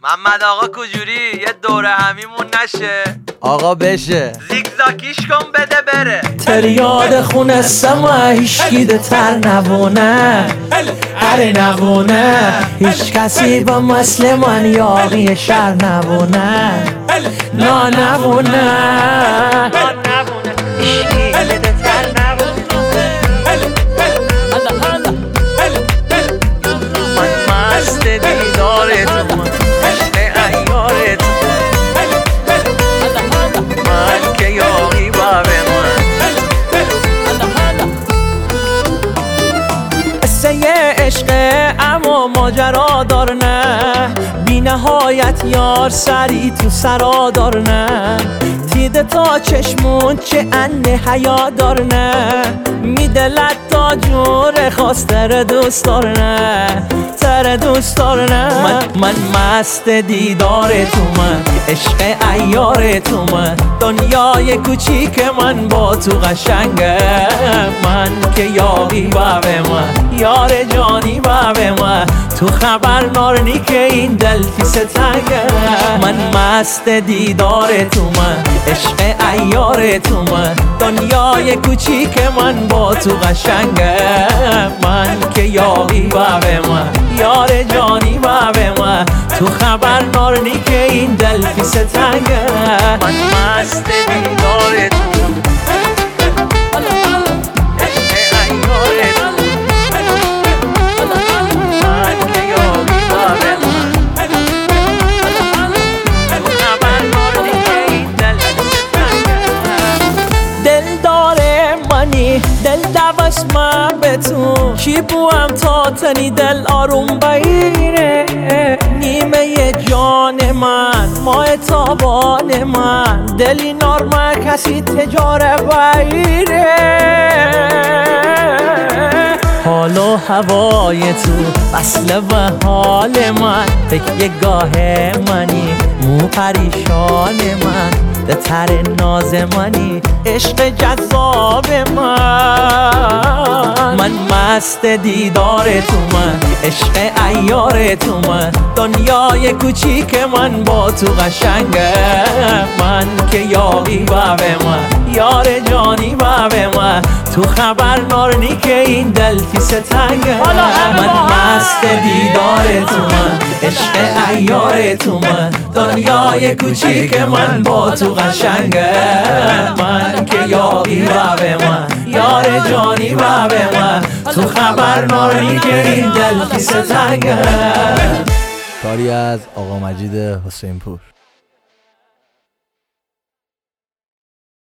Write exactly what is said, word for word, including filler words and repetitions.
محمد آقا کجوری یه دوره همیمون نشه؟ آقا بشه زیگزاکیش کن بده بره. تریاد خونه سما هیشگیده تر نبونه، اره نبونه هیچ کسی با مثل من یاقی شر نبونه، نا نبونه هیشگیده تر نبونه. من مست دیدارتون عشق عیارتون، من که یاقی با به من قصه عشقه اما ماجرا دار نه، بی نهایت یار سری تو سرا دار نه، تیده تا چشمون چه انه حیا دار نه، میدلت تا جور خواست تر دوست دار نه، تر دوست دار نه. من, من مست دیدار تو، من عشق عیار تو، من دنیای کوچیک من با تو قشنگه، من که یاقی با به من یار جانی با به من، تو خبر نارنی که این دل فی ستنگه. من مست دیدار تو، من عشق عیار تو، من دنیای کوچیک من با تو قشنگه، من که یاقی با به من یار جانی با به من، تو خبر نارنی که این دل فی ستنگه. من مست دیدار تو، دل دوست من به تو کی بوام تا تنی دل آروم بایره، نیمه جان من ماه تابان من، دلی نارمه کسی تجاره بایره، حال و هوای تو وصله به حال من، فکر گاه منی مو پریشان من، ده تر ناز منی عشق جذاب من. من مست دیدار تو، من عشق عیار تو، من دنیای کوچیک من با تو قشنگه، من که یاقی با به من یار جانی با به من، تو خبر نارنی که این دل فی ستنگه. من مست دیدار تو، من عشق عیار تو، من دنیای کوچیک من با تو قشنگه، من که یاقی با به من یار جانی با به من، تو خبر نارنی که این دل فی ستنگه. کاری از آقا مجید حسین پور.